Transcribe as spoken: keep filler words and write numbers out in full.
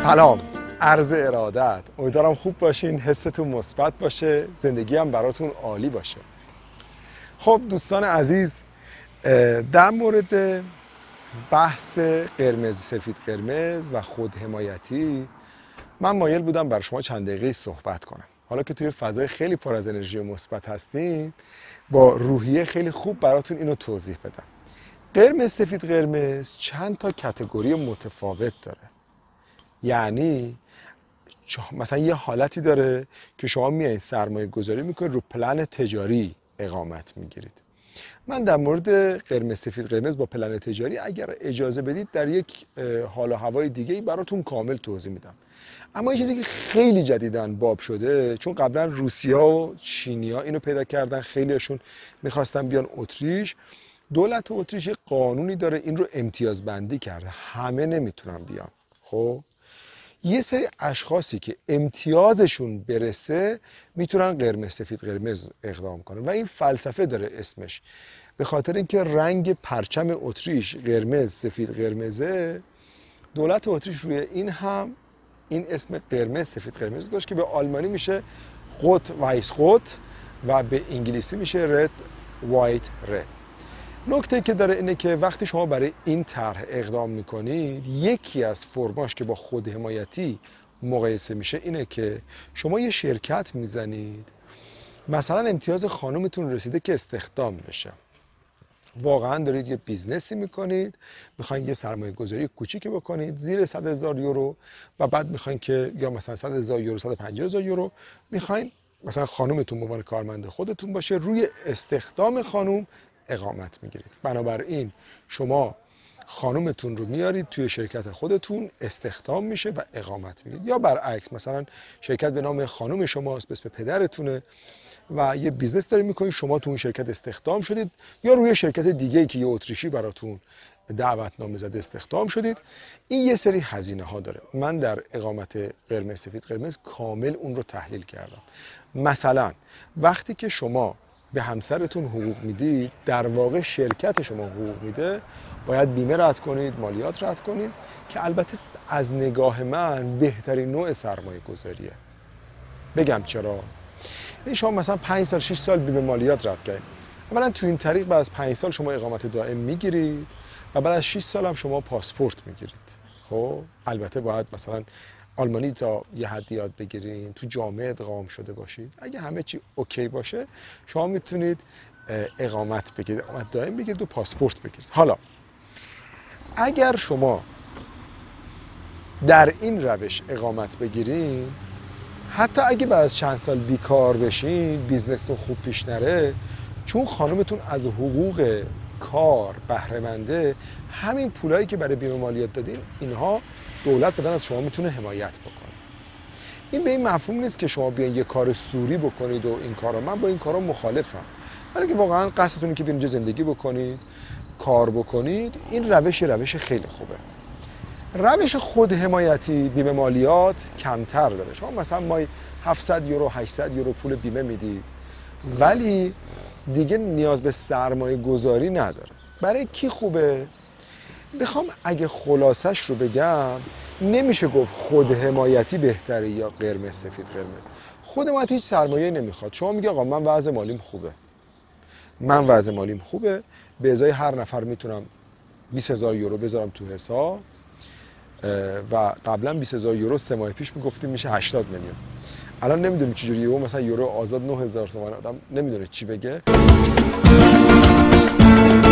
سلام، عرض ارادت. امیدوارم خوب باشین، حستون مثبت باشه، زندگی هم براتون عالی باشه. خب دوستان عزیز، در مورد بحث قرمز سفید قرمز و خودحمایتی من مایل بودم بر شما چند دقیقه صحبت کنم. حالا که توی فضای خیلی پر از انرژی مثبت هستین، با روحیه خیلی خوب براتون اینو توضیح بدم. قرمز سفید قرمز چند تا کاتگوری متفاوت داره. یعنی مثلا یه حالتی داره که شما میایید سرمایه گذاری میکنید، رو پلن تجاری اقامت میگیرید. من در مورد قرمز سفید قرمز با پلن تجاری اگر اجازه بدید در یک حال و هوای دیگه براتون کامل توضیح میدم. اما یه چیزی که خیلی جدیداً باب شده، چون قبلا روسیا و چینیا اینو پیدا کردن، خیلیشون میخواستن بیان اتریش. دولت اتریش قانونی داره این رو امتیاز بندی کرده، همه نمیتونن بیان. خب یه سری اشخاصی که امتیازشون برسه میتونن قرمز سفید قرمز اقدام کنن و این فلسفه داره اسمش. به خاطر اینکه رنگ پرچم اتریش قرمز سفید قرمزه، دولت اتریش روی این هم این اسم قرمز سفید قرمز داشت که به آلمانی میشه قوت وایس قوت و به انگلیسی میشه رد وایت رد. نکته که داره اینه که وقتی شما برای این طرح اقدام میکنید، یکی از فرماش که با خودحمایتی مقایسه میشه اینه که شما یه شرکت میزنید، مثلا امتیاز خانومتون رسیده که استخدام بشه، واقعا دارید یه بیزنسی میکنید، میخواین یه سرمایه گذاری کوچیکی بکنید زیر صد هزار یورو و بعد میخواین که یا مثلا صد هزار یورو صد و پنجاه هزار یورو میخواین مثلا خانومتون به عنوان کارمند خودتون باشه، روی استخدام خانوم اقامت میگیرید. بنابراین شما خانومتون رو میارید توی شرکت خودتون، استخدام میشه و اقامت میگیرید. یا برعکس، مثلا شرکت به نام خانوم شماست، به اسم پدرتونه و یه بیزنس دارید میکنید، شما تو اون شرکت استخدام شدید، یا روی شرکت دیگه‌ای که یه اتریشی براتون دعوتنامه زده استخدام شدید. این یه سری هزینه ها داره. من در اقامت قرمز سفید قرمز کامل اون رو تحلیل کردم. مثلا وقتی که شما به همسرتون حقوق میدید، در واقع شرکت شما حقوق میده، باید بیمه رد کنید، مالیات رد کنید، که البته از نگاه من بهترین نوع سرمایه گذاریه. بگم چرا؟ این شما مثلا پنج سال شش سال بیمه مالیات رد کنید، اولا تو این طریق بعد از پنج سال شما اقامت دائم میگیرید و بعد از شش سال هم شما پاسپورت میگیرید. خب البته باید مثلا آلمانی تا یه حدی یاد بگیرین، تو جامعه ادغام شده باشید. اگه همه چی اوکی باشه، شما میتونید اقامت بگیرید، اقامت دائم بگیرید و پاسپورت بگیرید. حالا اگر شما در این روش اقامت بگیرین، حتی اگه بعد از چند سال بیکار بشین، بیزنستون خوب پیش نره، چون خانومتون از حقوق کار بهره منده، همین پولایی که برای بیمه مالیات دادین، اینها دولت بدن از شما میتونه حمایت بکنه. این به این مفهوم نیست که شما بیاین یه کار سوری بکنید و این کارا، من با این کارا مخالفم. ولی که واقعا قصدتونه که بیاین اینجا زندگی بکنید، کار بکنید، این روش روش خیلی خوبه. روش خودحمایتی بیمه مالیات کمتر داره. شما مثلا مای هفتصد یورو هشتصد یورو پول بیمه میدید، ولی دیگه نیاز به سرمایه گذاری نداره. برای کی خوبه؟ بخوام اگه خلاصش رو بگم، نمیشه گفت خودحمایتی بهتره یا قرمز سفید قرمز. خودحمایتی هیچ سرمایه نمیخواد. شما میگه آقا من وضع مالیم خوبه، من وضع مالیم خوبه، به ازای هر نفر میتونم بیست هزار یورو بذارم تو حساب و قبلا بیست هزار یورو سه ماه پیش میگفتیم میشه هشتاد میلیون. الان نمیدونم چجوری یهو مثلا یورو آزاد نه هزار تومان، آدم نمیدونه چی بگه.